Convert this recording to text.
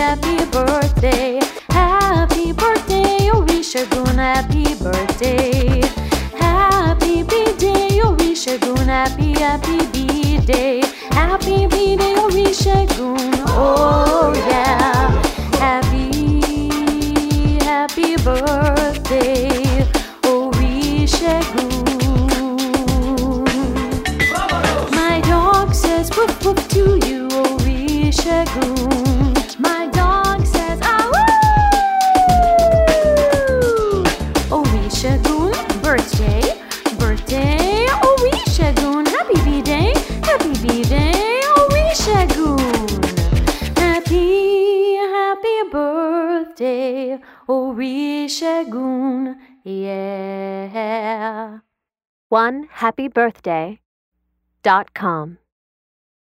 happy birthday. Happy birthday, Orishagun, happy birthday. Happy B-day, Orishagun, happy B-day. Happy B-day, Orishagun, oh yeah. Happy birthday, Orishagun. My dog says woof woof to you, Orishagun. My dog says ah-woo! Orishagun, birthday, birthday, Orishagun. Happy B-day, Orishagun. Happy birthday, Orishagun, yeah. OneHappyBirthday.com